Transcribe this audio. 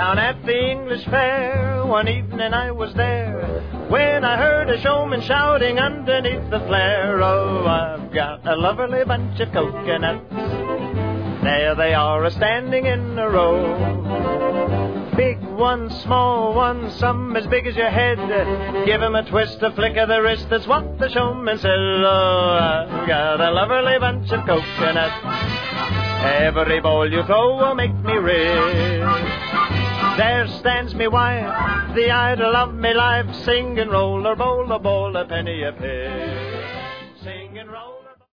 Down at the English fair, one evening I was there, when I heard a showman shouting underneath the flare, oh, I've got a lovely bunch of coconuts. There they are a-standing in a row. Big ones, small ones, some as big as your head. Give 'em a twist, a flick of the wrist, that's what the showman said. Oh, I've got a lovely bunch of coconuts. Every ball you throw will make me rich. There stands me wife, the idol of me life, singing roller, bowl, a penny a pick.